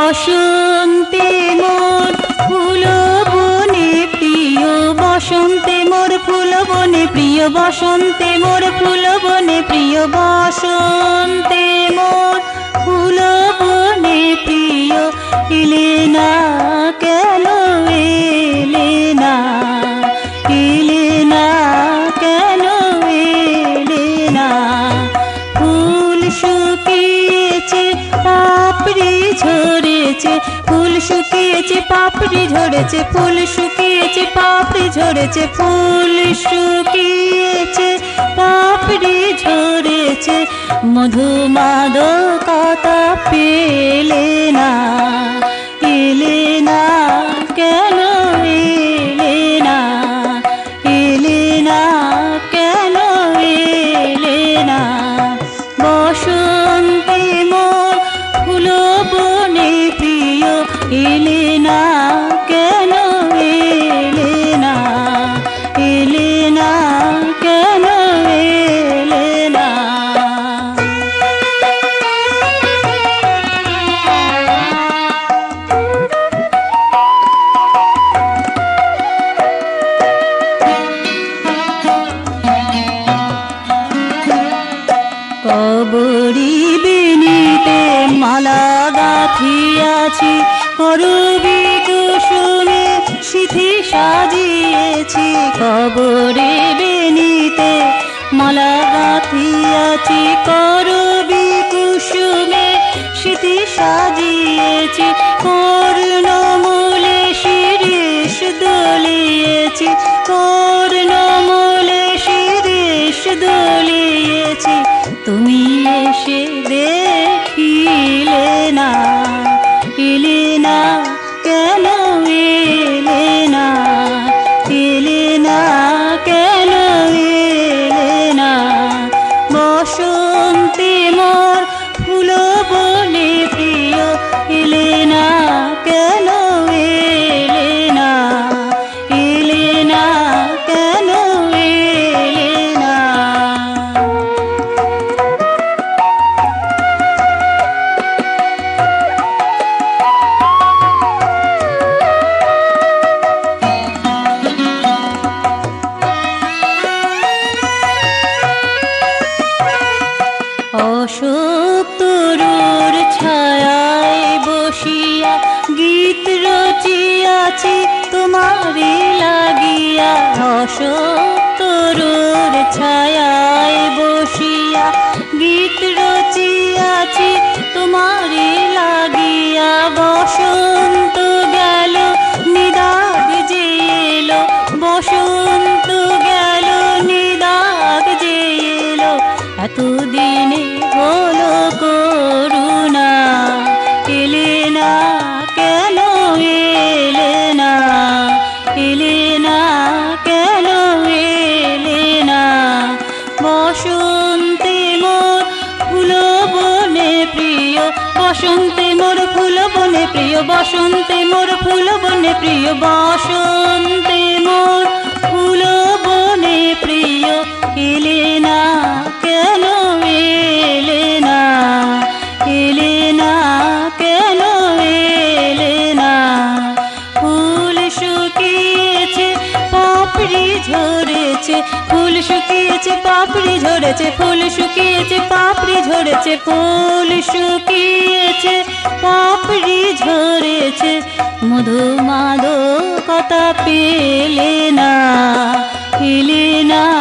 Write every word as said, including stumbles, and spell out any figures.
বসন্তে মোর ফুল বনে প্রিয়, বসন্তে মোর ফুল বনে প্রিয়, বসন্তে মোর ফুল বনে প্রিয়, বসন্তে মোর ফুল বনে প্রিয়। এলে না কেন এলে না, এলে না কেন এলে না। ফুল শুকিয়েছে পাপড়ি ঝরেছে, ফুল শুকিয়েছে পাপড়ি ঝরেছে, ফুল শুকিয়েছে পাপড়ি ঝরেছে, ফুল শুকিয়েছে পাপড়ি ঝরেছে। মধু মাদকতা পেলে না, এলে না কেন এলে না, এলে না কেন এলে না। বসন্তে মোর ফুল বনে প্রিয়, এলে না কেন এলে না, এলে না কেন এলে না। কবরী বেনিতে মালা গাঁথিয়াছি, করবী কুসুমে সিথি সাজিয়েছি। কবরী বেনিতে মালা গাঁথিয়াছি, করবী কুসুমে সিথি সাজিয়েছি। কর্ণমূলে শিরীষ দুলিয়েছি, কর্ণমূলে শিরীষ দুলিয়েছি। তুমি এসে দেখিলে না, এলে না কেন এলে না, এলে না কেন এলে না। বসন্তে মোর ফুল বনে প্রিয়, এলে না কেন এলে না, এলে না কেন এলে না। অশোক তরুর ছায়ায় বসিয়া গীত রচিয়াছি তোমারে লাগিয়া। অশোক তরুর ছায়ায় বসিয়া গীত রচিয়াছি তোমারে লাগিয়া। বসন্ত গেল নিদাগ যে এলো, বসন্ত গেল নিদাগ যে এলো। এতদিনে হলো করুণা, এলে না কেন এলে না, এলে না কেন এলে না। বসন্তে মোর ফুল বনে প্রিয়, বসন্তে মোর ফুল বনে প্রিয়, বসন্তে মোর ফুল বনে প্রিয়, বসন্তে মোর ফুল বনে প্রিয়। এলে না কেন এলে না, এলে না কেন এলে না। ফুল শুকিয়েছে পাপড়ি ঝরেছে, ফুল শুকিয়েছে পাপড়ি ঝরেছে, ফুল শুকিয়েছে পাপড়ি ঝরেছে, ফুল শুকিয়েছে পাপড়ি ঝরেছে। মধু মাদকতা পেলে না, এলে না